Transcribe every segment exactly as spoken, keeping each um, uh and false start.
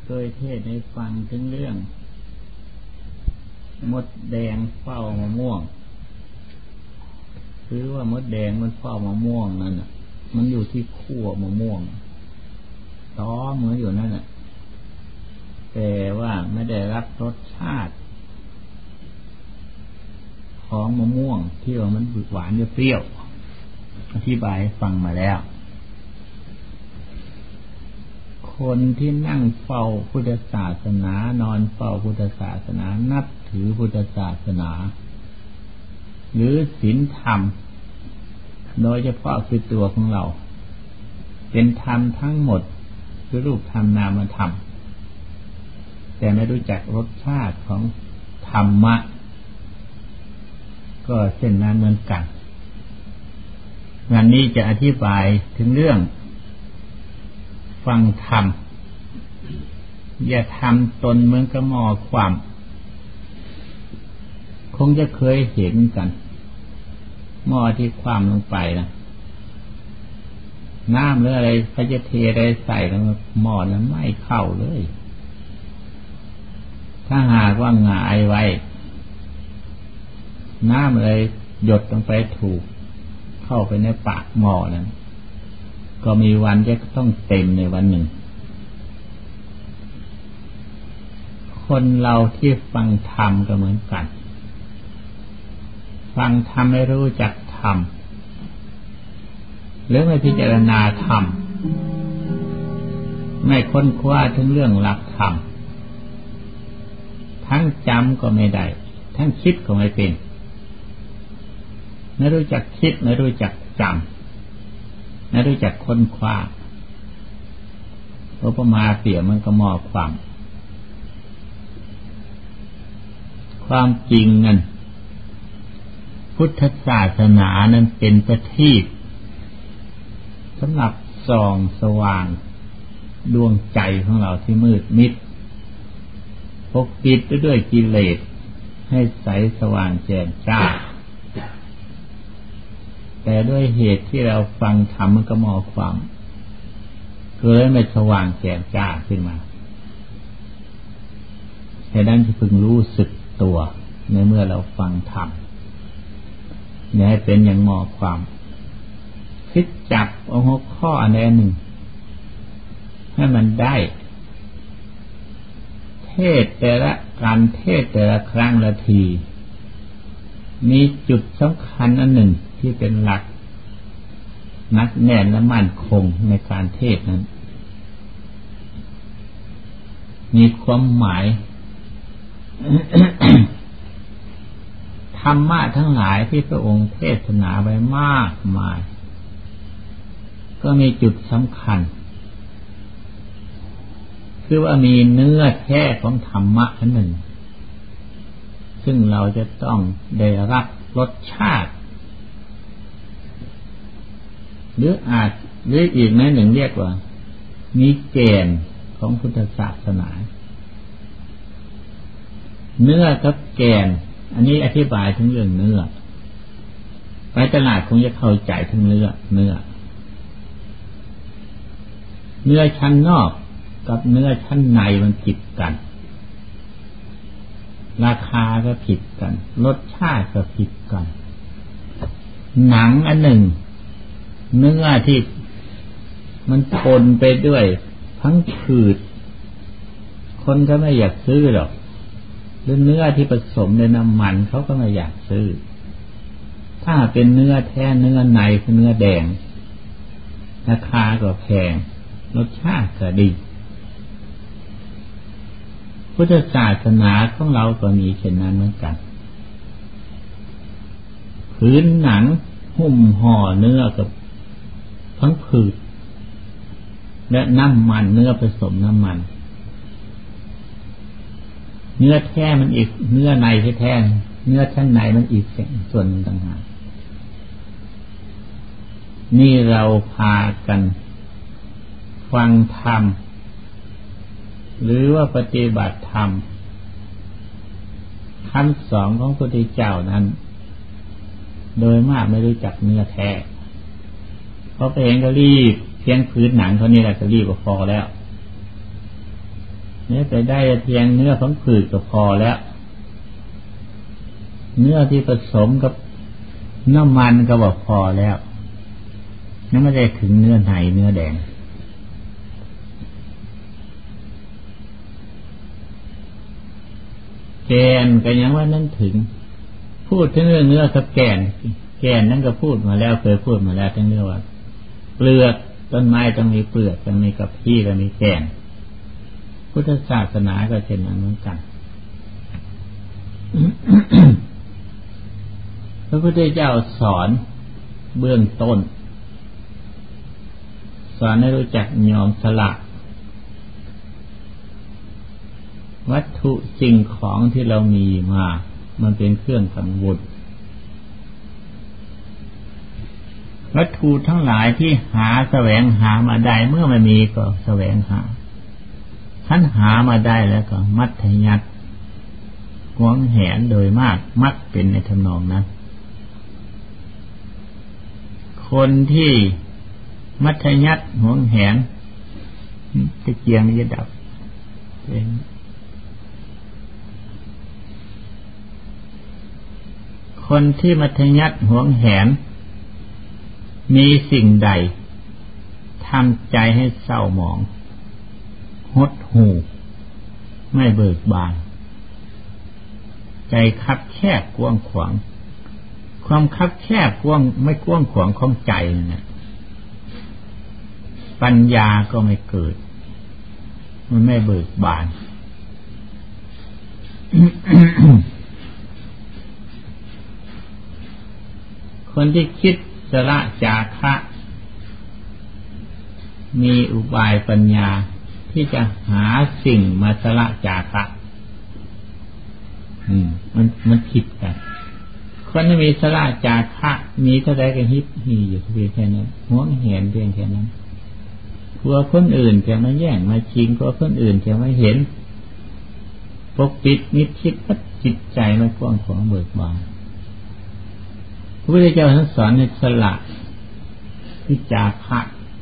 เคยเทศน์ให้ฟังถึงเรื่องมดแดงเฝ้ามะม่วงคือว่ามดแดงมันเฝ้ามะม่วงนั่นน่ะมันอยู่ที่ขั้วมะม่วงต้อมมันอยู่นั่นน่ะแต่ว่าไม่ได้รับรสชาติของมะม่วงที่ว่ามันหวานเปรี้ยวอธิบายให้ฟังมาแล้วคนที่นั่งเฝ้าพุทธศาสนานอนเฝ้าพุทธศาสนานับถือพุทธศาสนาหรือศีลธรรมโดยเฉพาะคือตัวของเราเป็นธรรมทั้งหมดคือรูปธรรมนามธรรมแต่ไม่รู้จักรสชาติของธรรมะก็เช่นนั้นเหมือนกันงานนี้จะอธิบายถึงเรื่องฟังธรรมอย่าทำตนเหมือนกับหม้อความคงจะเคยเห็นกันหม้อที่คว่ำลงไปนะน้ำหรืออะไรเขาจะเทอะไรใส่แล้วหม้อนั้นไม่เข้าเลยถ้าหากว่าหงายไว้น้ำอะไรหยดลงไปถูกเข้าไปในปากหม้อนั้นก็มีวันจะต้องเต็มในวันหนึ่งคนเราที่ฟังธรรมก็เหมือนกันฟังธรรมไม่รู้จักธรรมหรือไม่พิจารณาธรรมไม่ค้นคว้าถึงเรื่องหลักธรรมทั้งจำก็ไม่ได้ทั้งคิดก็ไม่เป็นไม่รู้จักคิดไม่รู้จักจำไม่รู้จักค้นคว้าอุปมาเปรียบมันก็หม้อความความจริงนั้นพุทธศาสนานั้นเป็นประทีปสำหรับส่องสว่างดวงใจของเราที่มืดมิดปกปิดด้วยกิเลสให้ใสสว่างแจ่มจ้าแต่ด้วยเหตุที่เราฟังธรรมมันก็มองความเกิดไม่สว่างแจ่มจ้าขึ้นมาฉะนั้นที่พึงรู้สึกตัวในเมื่อเราฟังธรรมอย่าให้เป็นอย่างมองความคิดจับเอาหัวข้ออันใดหนึ่งให้มันได้เทศแต่ละการเทศแต่ละครั้งละทีมีจุดสำคัญอันหนึ่งที่เป็นหลักนักแน่นและมั่นคงในการเทศนั้นมีความหมาย ธรรมะทั้งหลายที่พระองค์เทศนาไว้มากมายก็มีจุดสำคัญคือว่ามีเนื้อแท้ของธรรมะอันหนึ่งซึ่งเราจะต้องได้รับรสชาติหรืออาจหรืออีกในหนึ่งเรียกว่ามีแกนของพุทธศาสนาเนื้อกับแกนอันนี้อธิบายถึงเรื่องเนื้อไปตลาดคงจะเข้าใจถึงเนื้อเนื้อเนื้อชั้นนอกกับเนื้อชั้นในมันผิดกันราคาก็ผิดกันรสชาติก็ผิดกันหนังอันหนึ่งเนื้อที่มันปนไปด้วยทั้งผืดคนก็ไม่อยากซื้อหรอกหรือเนื้อที่ผสมในน้ำมันเขาก็ไม่อยากซื้อถ้าเป็นเนื้อแท้เนื้อในคือเนื้อแดงราคาก็แพงรสชาติก็ดีพุทธศาสนาของเราก็มีเช่นนั้นเหมือนกันผืนหนังหุ้มห่อเนื้อกับทั้งผืดและน้ำมันเนื้อผสมน้ำมันเนื้อแท้มันอีกเนื้อในแท้ๆเนื้อชั้นในมันอีกส่วนต่างหากนี่เราพากันฟังธรรมหรือว่าปฏิบัติธรรมคำสอนของพระพุทธเจ้านั้นโดยมากไม่รู้จักเนื้อแท้เพราะไปเห็นก็รีบเพียงพื้นหนังเท่านี้แหละก็รีบก็พอแล้วเนี่ยไปได้เพียงเนื้อของผืดก็พอแล้วเนื้อที่ผสมกับน้ำมันก็บอกพอแล้วนั่นไม่ได้ถึงเนื้อไหนเนื้อแดงแกนก็ยังว่านั่นถึงพูดถึงเรื่องเนื้อกับแกนแกนนั่นก็พูดมาแล้วเคยพูดมาแล้วทั้งเรื่องว่าเปลือกต้นไม้ต้องมีเปลือกต้องมีกับพี่ต้องมีแกนพุทธศาสนาก็เช่นนั้นเหมือนกัน พระพุทธเจ้าสอนเบื้องต้นสอนให้รู้จักยอมสละวัตถุสิ่งของที่เรามีมามันเป็นเครื่องกังวลวัตถุทั้งหลายที่หาแสวงหามาได้เมื่อมันมีก็แสวงหาขั้นหามาได้แล้วก็มัธยัสถ์หวงแหนโดยมากมักเป็นในทำนองนั้นคนที่มัธยัสถ์หวงแหนตะเกียงจะดับเป็นคนที่มัธยัสถ์หวงแหนมีสิ่งใดทำใจให้เศร้าหมองหดหู่ไม่เบิกบานใจคับแคบกว้างขวางความคับแคบกว้างไม่กว้างขวางของใจนะปัญญาก็ไม่เกิดมันไม่เบิกบาน คนที่คิดสละจาคะมีอุบายปัญญาที่จะหาสิ่งมาสละจาคะอืมมันมันผิดกันคนที่มีสละจาคะมีเท่าใดก็ฮิปฮีอยู่เพียงแค่นั้นหวงแหนเพียงแค่นั้นกลัวคนอื่นจะมาแย่งมาชิงกลัวคนอื่นจะมาเห็นปกปิดมิดชิดจิตใจมันกว้างขวางเบิกบานพระพุทธเจ้าท่านสอนให้สละวิจาคะ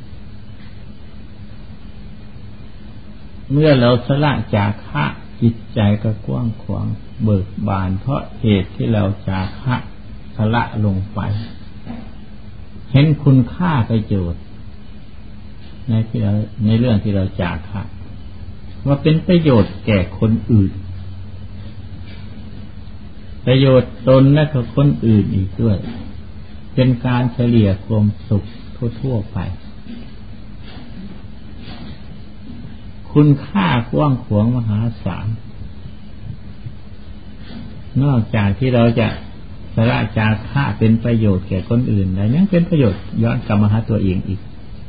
เมื่อเราสละจาคะจิตใจก็กว้างขวางเบิกบานเพราะเหตุที่เราจาคะสละลงไปเห็นคุณค่าประโยชน์ในที่เราในเรื่องที่เราจาคะว่าเป็นประโยชน์แก่คนอื่นประโยชน์ตนและกับคนอื่นอีกด้วยเป็นการเฉลี่ยความสุขทั่วๆไปคุณค่ากว้างขวางมหาศาลนอกจากที่เราจะสละจาคะเป็นประโยชน์แก่คนอื่นแล้วยังเป็นประโยชน์ย้อนกลับมาหาตัวเองอีก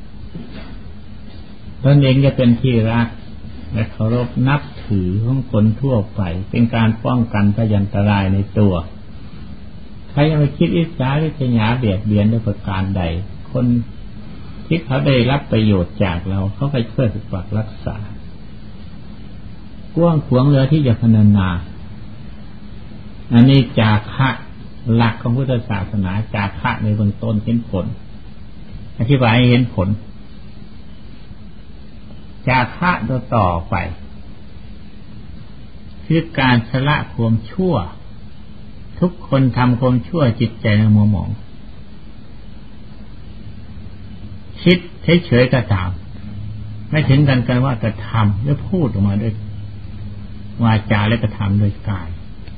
ตนเองจะเป็นที่รักและเคารพนับถือของคนทั่วไปเป็นการป้องกันพยันตรายในตัวใครยังไม่คิดอิจฉาริษยาเบียดเบียนด้วยประการใดคนที่เขาได้รับประโยชน์จากเราเขาไปช่วยปกปักรักษากว้างขวางเหลือที่จะพรรณนาอันนี้จาคะหลักของพุทธศาสนาจาคะในเบื้องต้นเห็นผลอธิบายให้เห็นผลจาคะตัวต่อไปคือการสละความชั่วทุกคนทำความชั่วจิตใจในมัวหมองคิดเฉยๆก็ตามไม่ถึงกันกันว่ากระทำหรือพูดออกมาด้วยวาจาและกระทำโดยกาย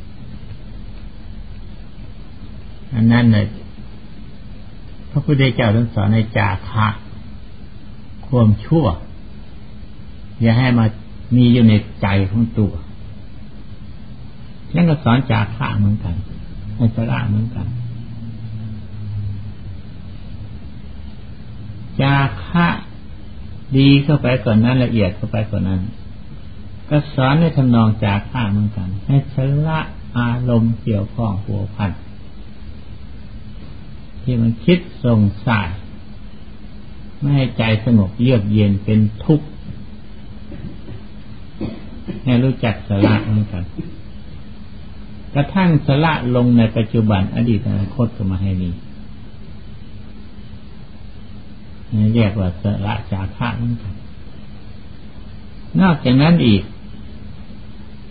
อันนั้นเลยพระพุทธเจ้าท่านสอนในจาคะความชั่วอย่าให้มามีอยู่ในใจของตัวนั่นก็สอนจาคะเหมือนกันให้สละเหมือนกันจาคะดีเข้าไปก่อนนั้นละเอียดเข้าไปก่อนนั้นก็สอนในทำนองจาคะเหมือนกันให้สละอารมณ์เกี่ยวข้องผัวพันที่มันคิดส่งสายไม่ให้ใจสงบเยือกเย็นเป็นทุกข์ให้รู้จักสละเหมือนกันกระทั่งสละลงในปัจจุบันอดีตอนาคตก็มาให้มีนี่เรียกว่าสละจาคะเหมือนกันนอกจากนั้นอีก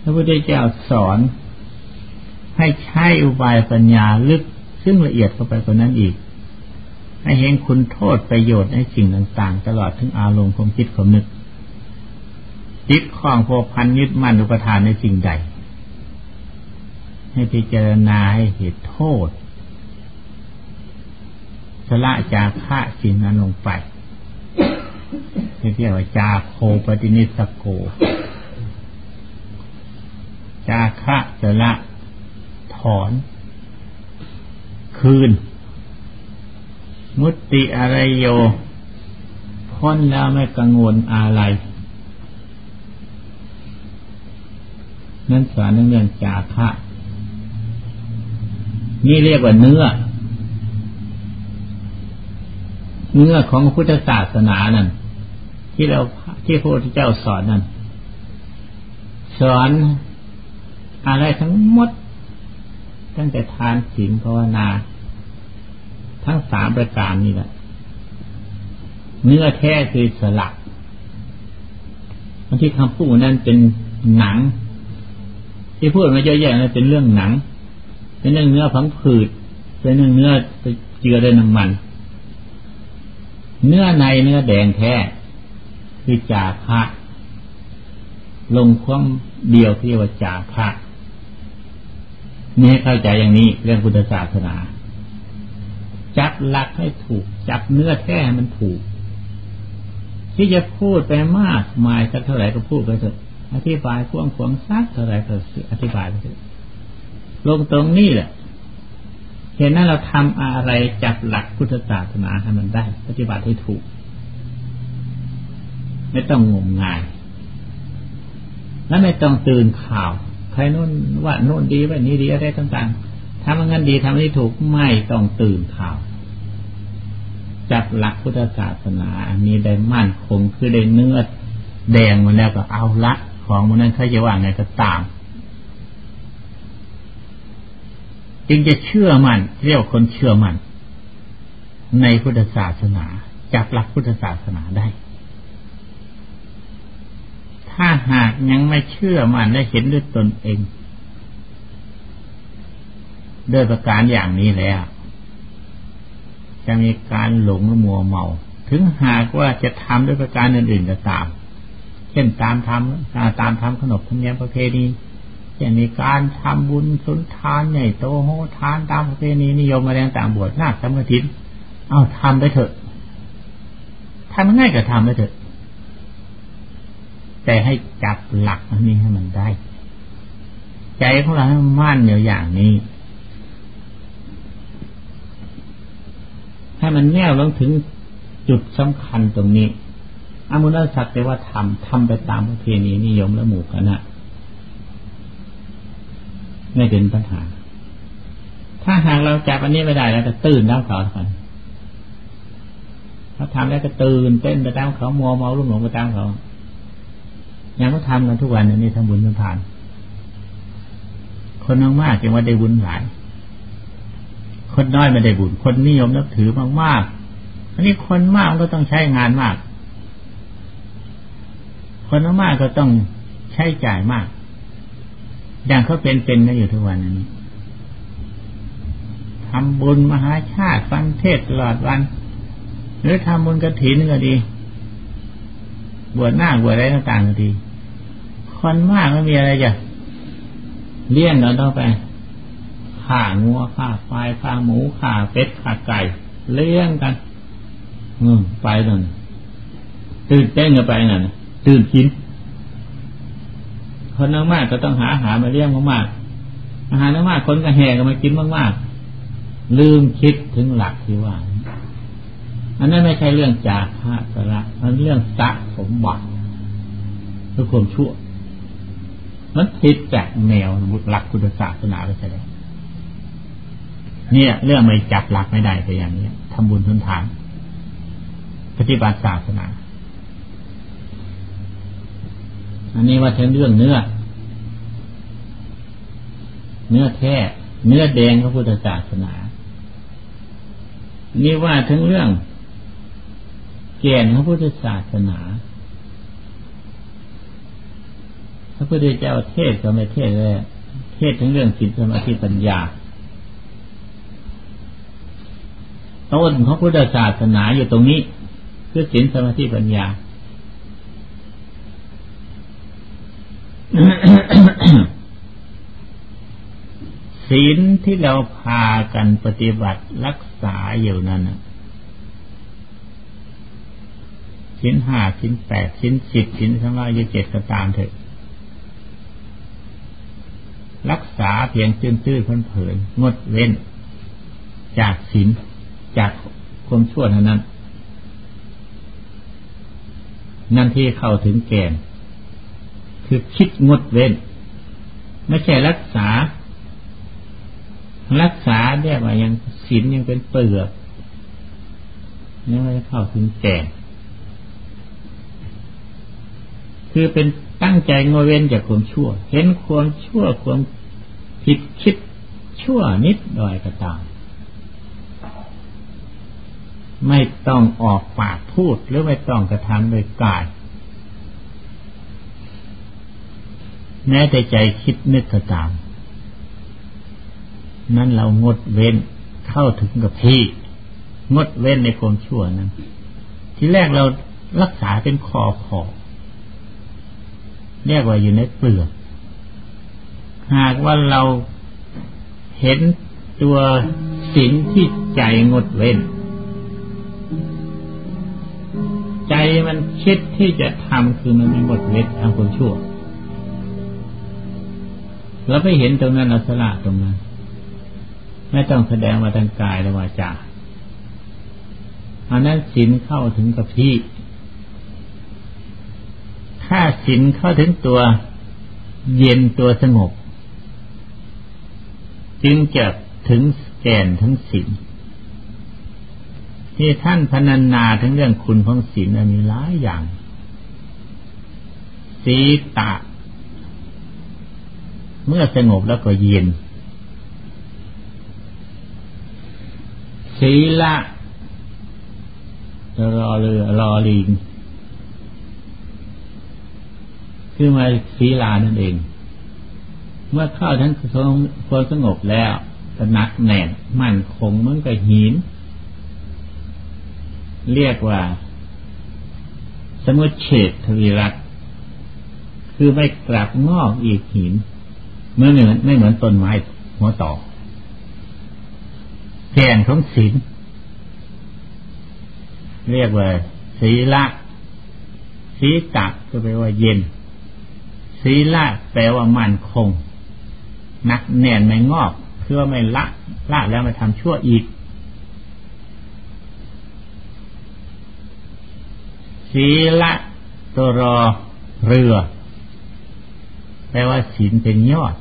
ระพุทธเจ้าสอนให้ใช้อุบายปัญญาลึกซึ่งละเอียดเข้าไปกว่านั้นอีกให้เห็นคุณโทษประโยชน์ในสิ่งต่างๆตลอดถึงอารมณ์ความคิดความนึกจิตคล้องพัวพันยึดมั่นอุปทานในสิ่งใดให้พิจารณาให้เห็นโทษสละจาคะสิ่งนั้นลงไปเรียกว่าจาโคปฏินิสสโกจาคะสละถอนคืนมุตติอะไรโยพ้นแล้วไม่กังวลอะไรนั่นสอนเรื่องจาคะนี่เรียกว่าเนื้อเนื้อของพุทธศาสนานั่นที่เราที่พระพุทธเจ้าสอนนั่นสอนอะไรทั้งหมดตั้งแต่ทานศีลภาวนาทั้งสามประการนี่แหละเนื้อแท้คือสลักบางที่คำพูดนั้นเป็นหนังที่พูดมาเยอะแยะนั้นเป็นเรื่องหนังเป็นเรื่องเนื้อผังผืดเป็นเรื่องเนื้อเจือด้วยน้ำมันเนื้อในเนื้อแดงแท้คือจาคะลงความเดียวที่ว่าจาคะนี่ให้เข้าใจอย่างนี้เรื่องพุทธศาสนาจับหลักให้ถูกจับเนื้อแท้มันถูกที่จะพูดไปมากมายสักเท่าไหร่ก็พูดไปเถอะอธิบายพ่วงขวางซักเท่าไหร่ก็อธิบายไปเถอะลงตรงนี้แหละเห็นนั้นเราทำอะไรจับหลักพุทธศาสนาให้มันได้ปฏิบัติให้ถูกไม่ต้องงมงายและไม่ต้องตื่นข่าวใครโน่นว่าโน่นดีว่านี้ดีอะไรต่างๆทำงั้นดีทำนี้ถูกไม่ต้องตื่นข่าวจับหลักพุทธศาสนาอันนี้ได้มั่นคงคือได้เนื้อแดงมาแล้วก็เอาละของมันนั้นใครจะว่าไงก็ตามจึงจะเชื่อมั่นเรียกคนเชื่อมั่นในพุทธศาสนาจับหลักพุทธศาสนาได้ถ้าหากยังไม่เชื่อมั่นและเห็นด้วยตนเองด้วยประการอย่างนี้แล้วจะมีการหลงมัวเมาถึงหากว่าจะทำด้วยประการอื่นๆก็ตามเช่นตามทำตามทำขนบธรรมเนียมประเพณีอย่างมีการทำบุญสุนทานใหญ่โตโหทานตามประเพณีนิยมอะไรต่างบวชนาคสมถิตเอาทำไปเถอะทำง่ายก็ทำไปเถอะแต่ให้จับหลักอันนี้ให้มันได้ใจของเราให้มั่นอยู่อย่างนี้ให้มันแน่วลงถึงจุดสำคัญตรงนี้อมุนสักแต่ว่าทำทำไปตามประเพณีนิยมและหมู่คณะไม่เป็นปัญหาถ้าหากเราจับอันนี้ไม่ได้แล้วจะตื่นตามเขาทันถ้าทำแล้วก็ตื่นเต้นไปตามเขามัวเมาลุ่มหลงไปตามเขาอย่างเขาทำกันทุกวันนี้ทำบุญทำทานคนมากๆจึงว่าได้บุญหลายคนน้อยไม่ได้บุญคนนิยมนับถือมากๆอันนี้คนมากมันก็ต้องใช้งานมากคนมากก็ต้องใช้จ่ายมากอย่างเขาเป็นเป็นกันอยู่ทุกวันนี้ทำบุญมหาชาติฟังเทศตลอดวันหรือทำบุญกฐินก็ดีบวชหน้าบวชอะไรต่างๆก็ดีคนมากไม่มีอะไรจะเลี้ยงเราต้องไปฆ่างัวฆ่าควายฆ่าหมูฆ่าเป็ดฆ่าไก่เลี้ยงกันอืมไปนั่นตื่นเต้นกันไปนั่นตื่นกินคนมากๆก็ต้องหาอาหารมาเลี้ยงมากๆอาหารมากๆคนก็แห่กันมากินมากๆลืมคิดถึงหลักที่ว่าอันนั้นไม่ใช่เรื่องจาคะสละมันเรื่องสะสมบัติคือความชั่วมันผิดจากแนวหลักพุทธศาสนาไปซะแล้วเนี่ยเรื่องไม่จับหลักไม่ได้ไปอย่างนี้ทำบุญทนทานปฏิบัติศาสนาอันนี้ว่าถึงเรื่องเนื้อเนื้อแท้เนื้อแดงของพุทธศาสนานี่ว่าถึงเรื่องแก่นของพุทธศาสนาพระพุทธเจ้าเทศก็ไม่เทศเลยเทศถึงเรื่องศีลสมาธิปัญญาต้นของพุทธศาสนาอยู่ตรงนี้คือศีลสมาธิปัญญา ศีลที่เราพากันปฏิบัติรักษาอยู่นั้นศีลห้าศีลแปดศีลสิบศีลสมาธิเจ็ดก็ตามเถอะรักษาเพียงตื้นๆเผินๆงดเว้นจากศีลจากความชั่วเท่านั้นนั่นที่เข้าถึงแก่นคือคิดงดเว้นไม่ใช่รักษารักษาเรียกว่ายังศีลยังเป็นเปลือกยังไม่เข้าถึงแก่นคือเป็นตั้งใจงดเว้นจากความชั่วเห็นความชั่วความผิดคิดชั่วนิดหน่อยก็ตามไม่ต้องออกปากพูดหรือไม่ต้องกระทำโดยกายแม้แต่ใจคิดนึกก็ตามนั้นเรางดเว้นเข้าถึงกับที่งดเว้นในความชั่วนั้นทีแรกเรารักษาเป็นคอคอเรียกว่าอยู่ในเปลือกหากว่าเราเห็นตัวศีลที่ใจงดเว้นใจมันคิดที่จะทำคือมันมีงดเว้นทำความชั่วเราไปเห็นตรงนั้นเราสละตรงนั้นไม่ต้องแสดงมาทางกายและวาจาอันนั้นศีลเข้าถึงกับที่ถ้าศีลเข้าถึงตัวเย็นตัวสงบจึงจะถึงแก่นทั้งศีลที่ท่านพรรณนาถึงเรื่องคุณของศีลมีหลายอย่างสีตะเมื่อสงบแล้วก็เย็นศีละรอเรือรอลิงคือมาศีลานั่นเองเมื่อเข้าทั้งความสงบแล้วก็หนักแน่นมั่นคงเหมือนกับหินเรียกว่าสมุจเฉทวิรัตคือไม่กลับงอกอีกหินเมื่อเหมือนไม่เหมือนต้นไม้หัวต่อแก่นของศีลเรียกว่าศีละศีตะก็แปลว่าเย็นศีละแปลว่ามั่นคงหนักแน่นไม่งอกเพื่อไม่ละละแล้วไม่ทำชั่วอีกศีละตัวรอเรือแปลว่าศีลเป็นยอด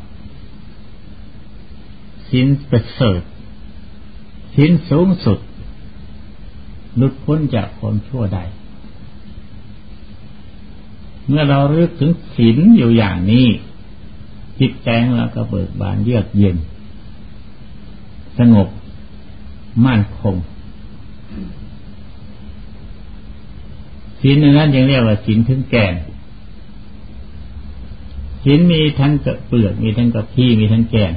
ศีลประเสริฐศีลสูงสุดหลุดพ้นจากความชั่วใดเมื่อเรารึกถึงศีลอยู่อย่างนี้จิตใจของเราก็เบิกบานเยือกเย็นสงบมั่นคงศีลนั้นยังเรียกว่าศีลถึงแก่นศีลมีทั้งกระเปลือกมีทั้งกระพี้มีทั้งแก่น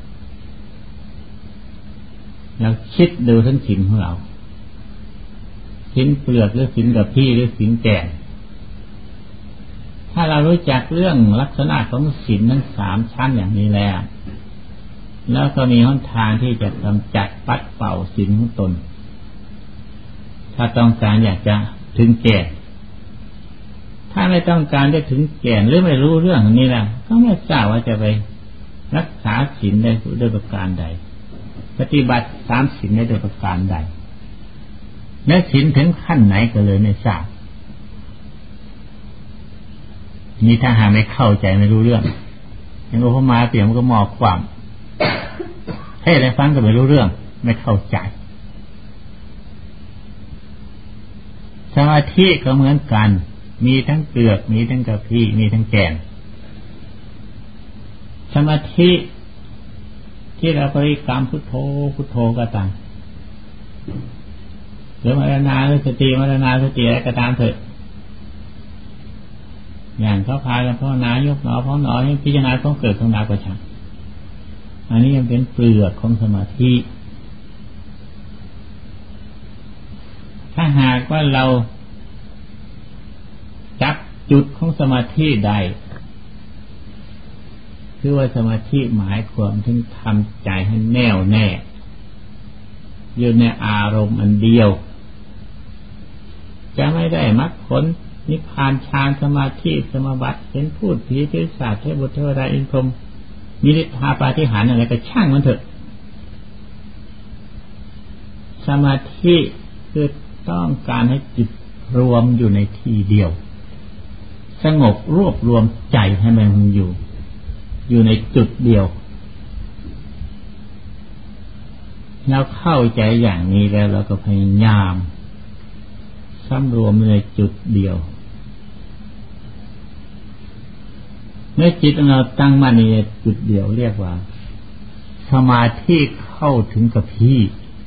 เราคิดดูทั้งศีลของเราศีลเปลือกหรือศีลกระพี้หรือศีลแก่นถ้าเรารู้จักเรื่องลักษณะของศีลทั้งสามชั้นอย่างนี้แล้วแล้วก็มีหนทางที่จะกำจัดปัดเป่าศีลของตนถ้าต้องการอยากจะถึงแก่นถ้าไม่ต้องการจะถึงแก่นหรือไม่รู้เรื่องนี้แล้วก็ไม่ทราบว่าจะไปรักษาศีลได้ด้วยประการใดปฏิบัติตามศีลได้ด้วยประการใดและศีลถึงขั้นไหนก็เลยไม่ทราบนี่ถ้าหาไม่เข้าใจไม่รู้เรื่องอย่างอุปมาเปรียบมันก็มองความให้อะไรฟังก็ไม่รู้เรื่องไม่เข้าใจสมาธิก็เหมือนกันมีทั้งเปลือกมีทั้งกระพี้มีทั้งแก่นสมาธิที่เราบริกรรมพุทโธพุทโธก็ตามหรือมรณาสติมรณาสติอะไรก็ตามเถอะอย่างเขาพากันภาวนายกหนอพองหนอให้พิจารณาต้องเกิดของดาวกระชังอันนี้ยังเป็นเปลือกของสมาธิถ้าหากว่าเราจับจุดของสมาธิใดคือว่าสมาธิหมายความถึงทำใจให้แน่วแน่อยู่ในอารมณ์อันเดียวจะไม่ได้มรรคผลนิพพานฌานสมาธิสมาบัติเป็นพูดผีปีศาจเทพบุตรเทวดาอินทร์พรหมมีฤทธาปาฏิหาริย์อะไรก็ช่างมันเถอะสมาธิคือต้องการให้จิตรวมอยู่ในที่เดียวสงบรวบรวมใจให้มันอยู่อยู่ในจุดเดียวเราเข้าใจอย่างนี้แล้วเราก็พยายามสำรวมในจุดเดียวเมื่อจิตเราตั้งมั่นในจุดเดียวเรียกว่าสมาธิเข้าถึงกับที่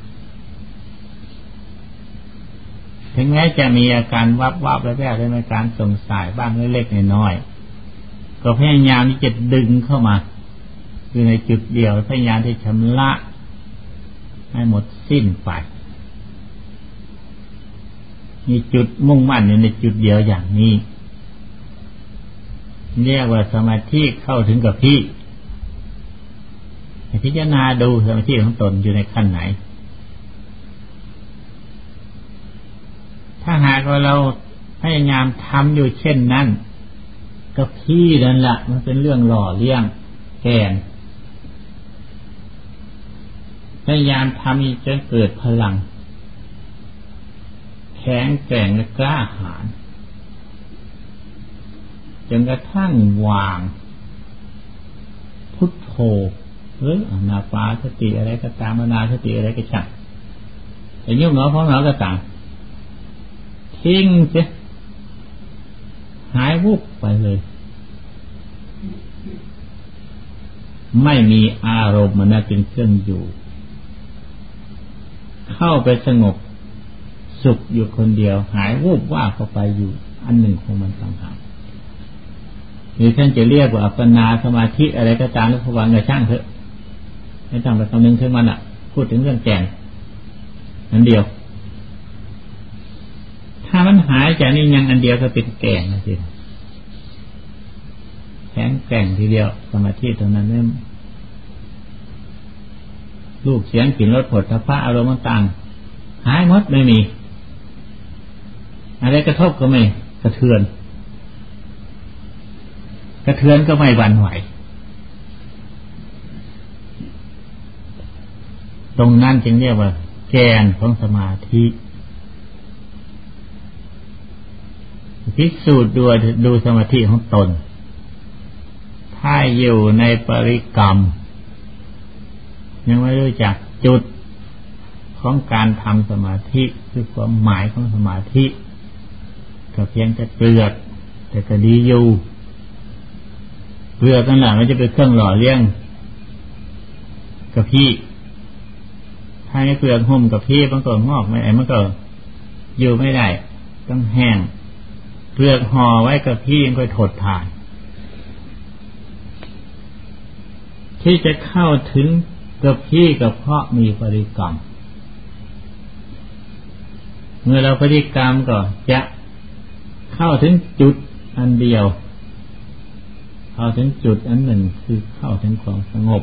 ถึงแม้จะมีอาการวับวับแวบๆได้ในการสงสัยบ้างเล็กๆน้อยๆก็พยายามที่จะดึงเข้ามาอยู่ในจุดเดียวพยายามที่ชำระให้หมดสิ้นไปมีจุดมุ่งมั่นอยู่ในจุดเดียวอย่างนี้เรียกว่าสมาธิเข้าถึงกับที่พิจารณาดูสมาธิของตนอยู่ในขั้นไหนถ้าหากว่าเราพยายามทำอยู่เช่นนั้นกับที่นั่นแหละมันเป็นเรื่องหล่อเลี้ยงแกนพยายามทำจนเกิดพลังแข็งแกร่งและกล้าหาญจนกระทั่งวางพุทโธหรืออนาปานสติอะไรก็ตามอนาสติอะไรก็ช่างแต่ยุ่งเหงาเพราะเหงาก็ต่างทิ้งเสียหายวุบไปเลยไม่มีอารมณ์มันเป็นเครื่องอยู่เข้าไปสงบสุขอยู่คนเดียวหายวูบว่าเข้าไปอยู่อันหนึ่งของมันต่างหากหรือท่านจะเรียกว่าอัปปนาสมาธิอะไรก็ตามหรือภวังค์ก็ช่างเถอะไม่ต้องไปคำนึงถึงมันอ่ะพูดถึงเรื่องแก่นอันเดียวถ้ามันหายจากนี้ยังอันเดียวก็เป็นแก่นนะสิแข็งแกร่งทีเดียวสมาธิตรงนั้นเนี่ยรูปเสียงกลิ่นรสผลพระอารมณ์ต่างหายหมดไม่มีอะไรกระทบก็ไม่กระเทือนกระเทือนก็ไม่หวั่นไหวตรงนั้นจึงเรียกว่าแกนของสมาธิพิสูจน์ดูดูสมาธิของตนถ้าอยู่ในปริกรรมยังไม่รู้จักจุดของการทำสมาธิคือความหมายของสมาธิก็เพียงแต่เปลือกแต่ก็ดีอยู่เปลือกนั่นแหละมันจะเป็นเครื่องหล่อเลี้ยงกับพี่ถ้าไม่เปลือกห่มกับพี่มันก็งอกไม่ไอ้มันก็อยู่ไม่ได้ต้องแห้งเปลือกห่อไว้กับพี่มันก็ถดถ่ายที่จะเข้าถึงกับพี่กับเพราะมีปริกรรมเมื่อเราปฏิกรรมก็จะเข้าถึงจุดอันเดียวเข้าถึงจุดอันหนึ่งคือเข้าถึงความสงบ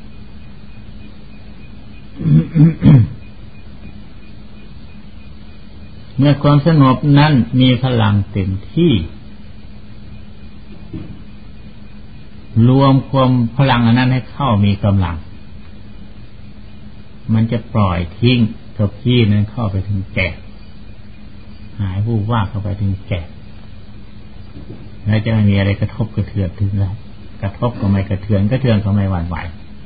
เมื่อความสงบนั้นมีพลังเต็มที่รวมความพลังอันนั้นให้เข้ามีกำลังมันจะปล่อยทิ้งกับพี่นั้นเข้าไปถึงแก่หายวูบว่าเข้าไปถึงแก่แล้วจะไม่มีอะไรกระทบกระเทือนถึงเลยกระทบก็ไม่กระเทือนกระเทือนก็ไม่หวั่นไหว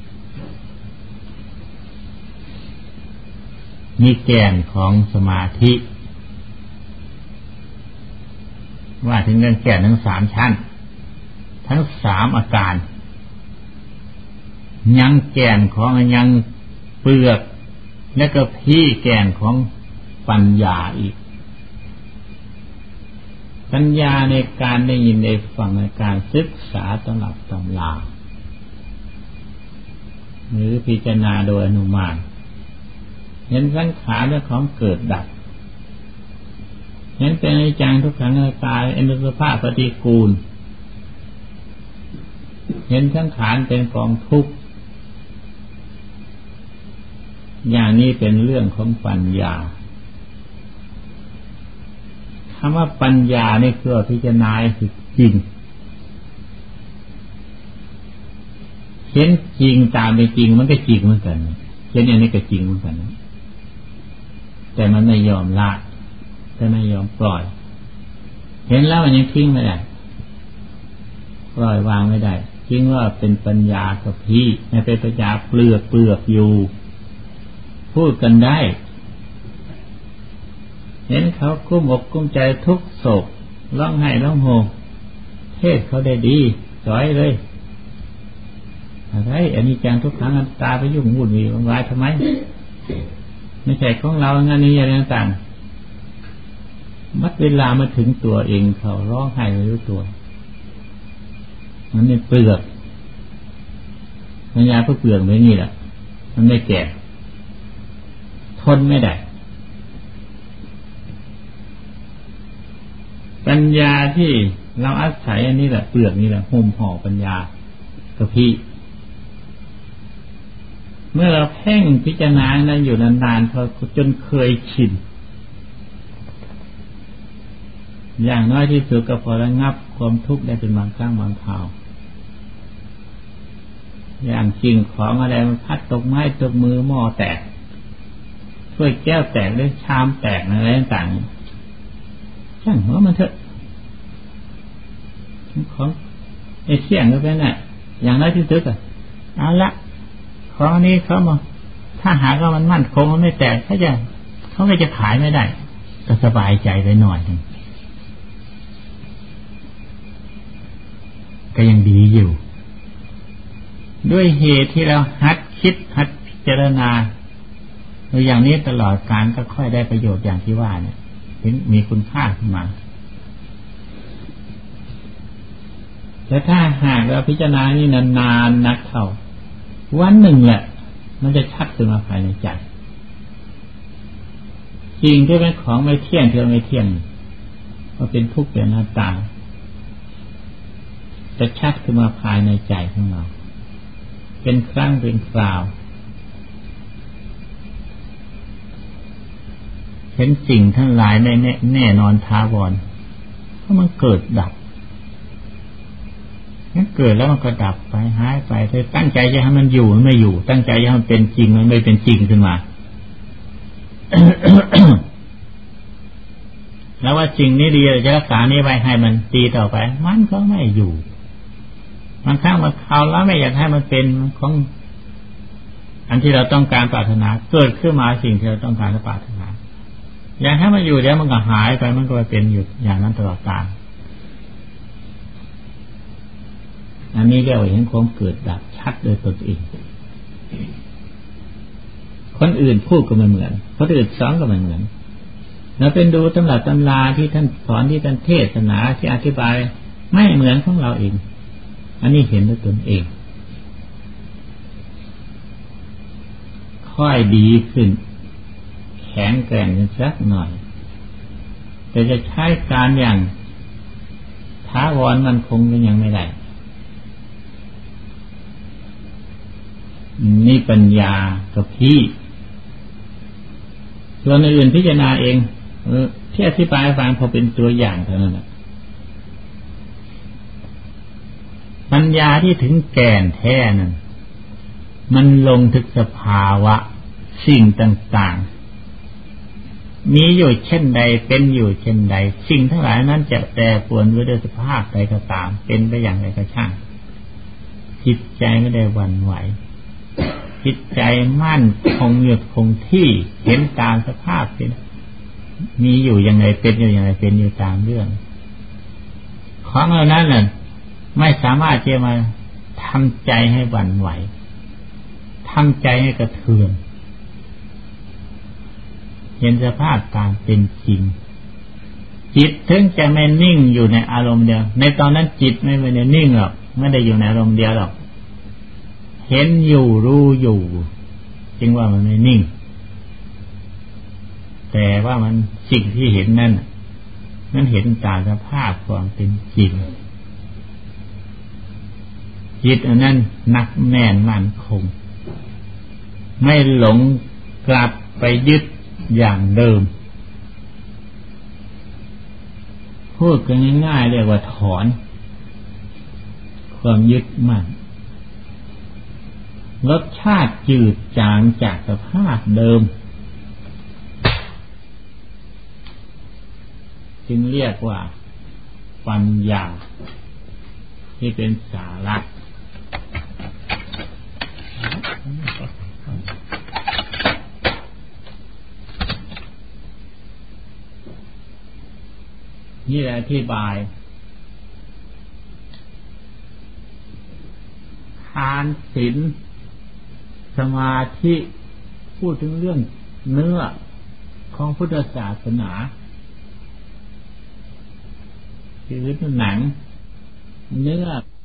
นี่แกนของสมาธิว่าถึงเรื่องแกนทั้งสามชั้นทั้งสามอาการยังแกนของยังเปลือกและก็พี่แกนของปัญญาอีกปัญญาในการได้ยินได้ฟังในการศึกษาตำรับตำราหรือพิจารณาโดยอนุมานเห็นสังขารเป็นของเกิดดับเห็นเป็นอนิจจังทุกขังอนัตตาอนุสภาพปฏิกูลเห็นสังขารเป็นกองทุกข์อย่างนี้เป็นเรื่องของปัญญาคำว่าปัญญานี่คือพิจารณาคือจริงเห็นจริงตามเป็นจริงมันก็จริงเหมือนกันเห็นอย่างนี้ก็จริงเหมือนกันแต่มันไม่ยอมละแต่ไม่ยอมปล่อยเห็นแล้วมันยังทิ้งไม่ได้ปล่อยวางไม่ได้จริงว่าเป็นปัญญากับพี่ไม่เป็นปัญญาเปลือกเปลือกอยู่พูดกันได้เห็นเขากุ้มอกกุ้มใจทุกโศกร้องไห้ร้องโฮเทศเขาได้ดีสอยเลยอะไรอันนี้จังทุกครั้งตาไปยุ่งวุ่นวี่วายทำไมไม่ใช่ของเรางานนี้อะไรต่างๆมัดเวลามาถึงตัวเองเขาร้องไห้ไม่รู้ตัวมันเป็นเปลือกปัญญาเพื่อเปลือกไว้นี่แหละมันไม่แก่ทนไม่ได้ปัญญาที่เราอาศัยอันนี้แหละเปลือกนี่แหละห่มห่อปัญญากระพี่เมื่อเราเพ่งพิจารณานั้นอยู่นานๆพอจนเคยชินอย่างน้อยที่สุดก็พอระงับความทุกข์ได้เป็นบางครั้งบางคราวอย่างสิ่งของอะไรมันพัดตกไม้ตกมือหม้อแตกถ้วยแก้วแตกหรือชามแตกอะไรต่างๆช่างหัวมันเถอะของไอ้เสี่ยงก็เป็นน่ะอย่างน้อยที่สุดอ่ะเอาละของนี้เขามาถ้าหากว่ามันมั่นคงมันไม่แตกเขาจะเขาก็จะขายไม่ได้ก็สบายใจไปหน่อยนึงก็ยังดีอยู่ด้วยเหตุที่เราหัดคิดหัดพิจารณาอย่างนี้ตลอดการก็ค่อยได้ประโยชน์อย่างที่ว่าเนี่ยถึงมีคุณค่าขึ้นมาแต่ถ้าหากเราพิจารณานี่นานๆนักเข้าวันหนึ่งแหละมันจะชัดขึ้นมาภายในใจจริงที่เป็นของไม่เที่ยงเธอไม่เที่ยงว่าเป็นทุกข์เป็นอนัตตาจะชัดขึ้นมาภายในใจของเราเป็นครั้งเป็นคราวเห็นสิ่งทั้งหลายในแน่แน่นอนท้าวรเพราะมันเกิดดับมันเกิดแล้วมันก็ดับไปหายไปเธอตั้งใจจะให้มันอยู่มันไม่อยู่ตั้งใจจะให้มันเป็นจริงมันไม่เป็นจริงขึ้นมา แล้วว่าจริงนี่ดีจะรักษานี้ไว้ให้มันดีต่อไปมันก็ไม่อยู่บางครั้งบางคราวแล้วไม่อยากให้มันเป็นของอันที่เราต้องการปรารถนาเกิดขึ้นมาสิ่งที่เราต้องการปรารถนาอยากให้มันอยู่แล้วมันก็หายไปมันก็เป็นอยู่อย่างนั้นตลอดกาลอันนี้เรียกว่าเห็นความเกิดดับชัดโดยตนเองคนอื่นพูดก็ไม่เหมือนคนอื่นสอนก็ไม่เหมือนเราเป็นดูตำราตำราที่ท่านสอนที่ท่านเทศนาที่อธิบายไม่เหมือนของเราเองอันนี้เห็นด้วยตนเองค่อยดีขึ้นแข็งแกร่งขึ้นสักหน่อยแต่จะใช้การอย่างท้าวรมันคงยังไม่ได้นี่ปัญญากับพี่ส่วนอื่นพิจารณาเองเออที่อธิบายฟังพอเป็นตัวอย่างเท่านั้นแหละปัญญาที่ถึงแก่นแท้นั้นมันลงถึงสภาวะสิ่งต่างๆมีอยู่เช่นใดเป็นอยู่เช่นใดสิ่งทั้งหลายนั้นจะแปรปรวนไปด้วยสภาพใดก็ตามเป็นไปอย่างไรก็ช่างจิตใจไม่ได้หวั่นไหวจิตใจมั่นคงอยู่คงที่เห็นตามสภาพเป็นมีอยู่อย่างไรเป็นอยู่อย่างไรเป็นอยู่ตามเรื่องของเหล่านั้นน่ะไม่สามารถจะมาทำใจให้หวั่นไหวทำใจให้กระเทือนเห็นสภาพตามเป็นจริงจิตถึงจะไม่นิ่งอยู่ในอารมณ์เดียวในตอนนั้นจิตไม่ได้นิ่งหรอกไม่ได้อยู่ในอารมณ์เดียวหรอกเห็นอยู่รู้อยู่จึงว่ามันไม่นิ่งแต่ว่ามันสิ่งที่เห็นนั่นนั่นเห็นตามสภาพความเป็นจริงจิตอันนั้นหนักแน่นมั่นคงไม่หลงกลับไปยึดอย่างเดิมพูดกันง่ายๆเรียกว่าถอนความยึดมั่นรสชาติจืดจางจากสภาพเดิมจึงเรียกว่าปัญญาที่เป็นสาระนี่แหละอธิบายทานศีลสมาธิพูดถึงเรื่องเนื้อของพุทธศาสนาคือหนังเนื้อ